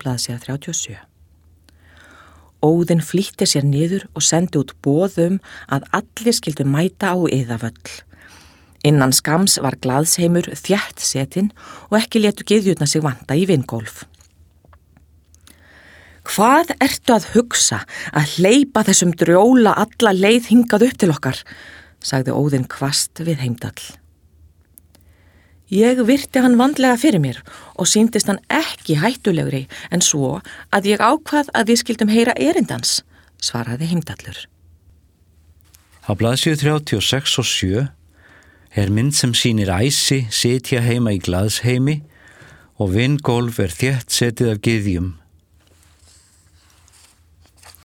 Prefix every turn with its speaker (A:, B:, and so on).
A: blaðsíða 37. Óðinn flýtti sér niður og sendi út boð að allir skyldu mæta á Iðavöll. Innan skams var glaðsheimur þétt setinn og ekki létu gyðjurnar sig vanta í vingólf. Hvað ertu að hugsa að hleypa þessum drjóla alla leið hingað upp til okkar, sagði Óðinn hvasst við Heimdall. Ég virti hann vandlega fyrir mér og sýndist hann ekki hættulegri en svo að ég ákvað að við skildum heyra erindans, svaraði Heimdallur.
B: Á blaðsíðu 36 og 7 er mynd sem sýnir æsi sitja heima í glaðsheimi og vingólf þétt setið af gyðjum.